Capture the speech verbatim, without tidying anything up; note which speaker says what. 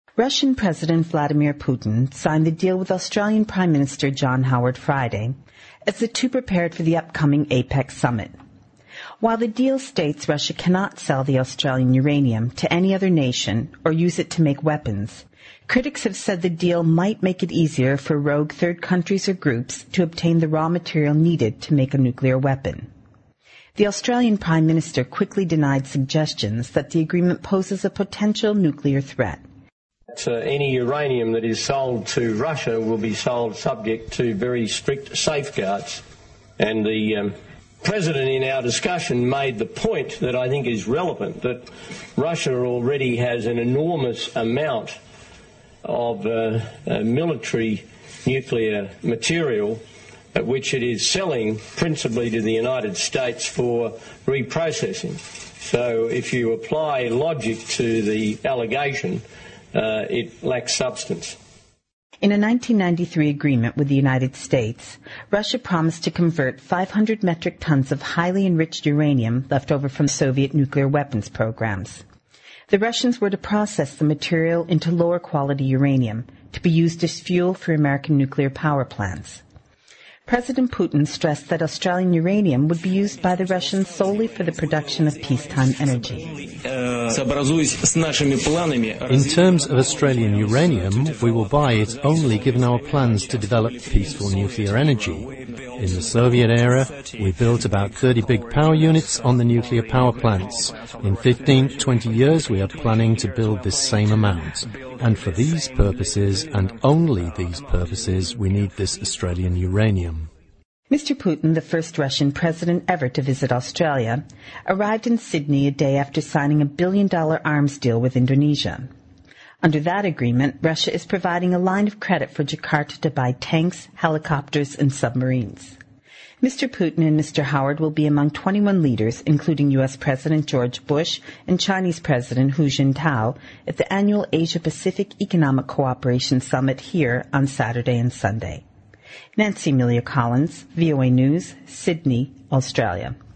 Speaker 1: Russian President Vladimir Putin signed the deal with Australian Prime Minister John Howard Friday as the two prepared for the upcoming APEC summit. While the deal states Russia cannot sell the Australian uranium to any other nation or use it to make weapons, critics have said the deal might make it easier for rogue third countries or groups to obtain the raw material needed to make a nuclear weapon. The Australian Prime Minister quickly denied suggestions that the agreement poses a potential nuclear threat.
Speaker 2: Uh, any uranium that is sold to Russia will be sold subject to very strict safeguards. And the um, President in our discussion made the point that I think is relevant, that Russia already has an enormous amount of uh, uh, military nuclear material uh, which it is selling principally to the United States for reprocessing. So if you apply logic to the allegation, Uh, it lacks substance.
Speaker 1: In a nineteen ninety-three agreement with the United States, Russia promised to convert five hundred metric tons of highly enriched uranium left over from Soviet nuclear weapons programs. The Russians were to process the material into lower quality uranium to be used as fuel for American nuclear power plants. President Putin stressed that Australian uranium would be used by the Russians solely for the production of peacetime energy.
Speaker 3: In terms of Australian uranium, we will buy it only given our plans to develop peaceful nuclear energy. In the Soviet era, we built about thirty big power units on the nuclear power plants. In fifteen to twenty years, we are planning to build this same amount. And for these purposes, and only these purposes, we need this Australian uranium.
Speaker 1: Mister Putin, the first Russian president ever to visit Australia, arrived in Sydney a day after signing a billion-dollar arms deal with Indonesia. Under that agreement, Russia is providing a line of credit for Jakarta to buy tanks, helicopters, and submarines. Mister Putin and Mister Howard will be among twenty-one leaders, including U S President George Bush and Chinese President Hu Jintao, at the annual Asia-Pacific Economic Cooperation Summit here on Saturday and Sunday. Nancy Amelia Collins, V O A News, Sydney, Australia.